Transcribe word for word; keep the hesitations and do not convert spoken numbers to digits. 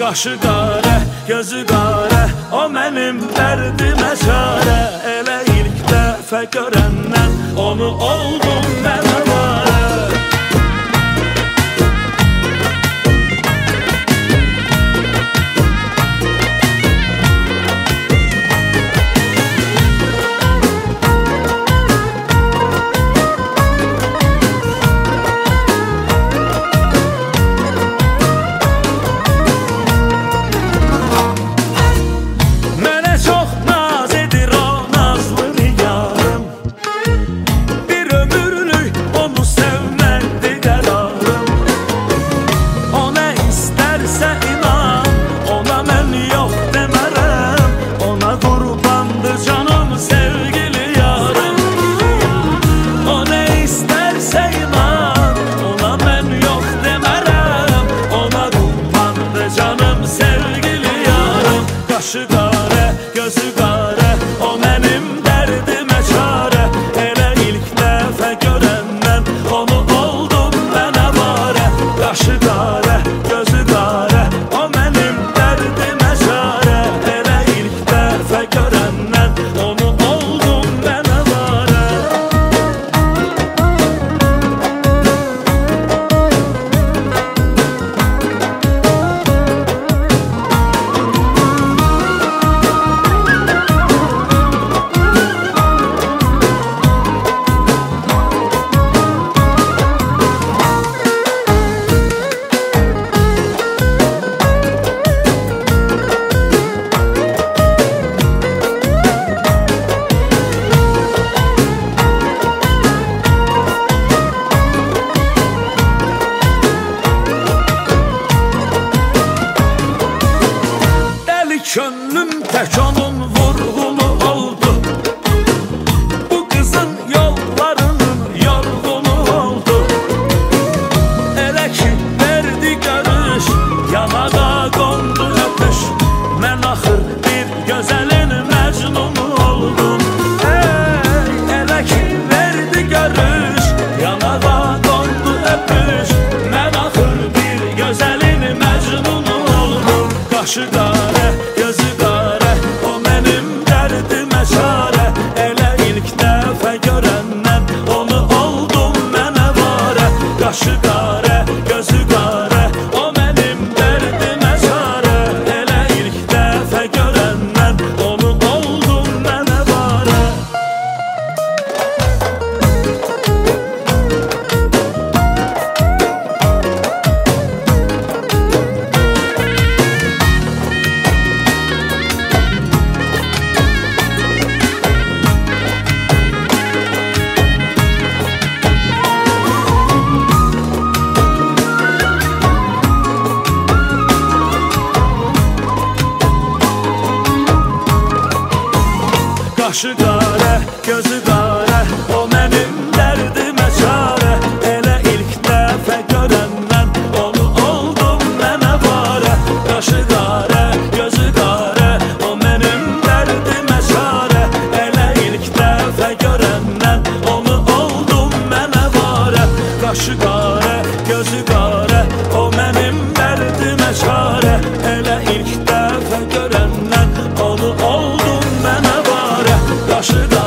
Qaşı qarə, gözü qarə, o mənim dərdimə çarə. Elə ilk dəfə görəndən onu oldum mənə varə. Qaşı qarə, gözü qarə, o mənim dərdimə çarə. Elə ilk dəfə görəndən onu oldum mənə varə. Qaşı qarə, gözü qarə, o mənim dərdimə çarə. Elə ilk dəfə görəndən onu oldum mənə varə. Könlüm tək onun vurğunu oldu. Bu qızın yollarının yorğunu oldu. Elə ki verdi görüş, yanağa qondu öpüş. Mən axır bir gözəlin məcnunu oldum. Ey, elə ki verdi görüş, yanağa qondu öpüş. Mən axır bir gözəlin məcnunu oldum. Qaşı qarə, gözü qarə, o mənim dərdimə çarə. Elə ilk dəfə görəndən onu oldum mənə varə. Qaşı qarə, gözü qarə, o mənim dərdimə çarə. Elə ilk dəfə görəndən onu oldum mənə varə. Qaşı qarə, gözü qarə, o mənim dərdimə çarə. Elə ilk dəfə görəndən onu oldum mənə varə. Qaşı qarə, gözü qarə, o mənim dərdimə çarə. Elə ilk dəfə görəndən onu oldum mənə varə. Qaşı qarə, gözü qarə, o mənim dərdimə çarə. Elə ilk dəfə görəndən onu oldum mənə varə. Qaşı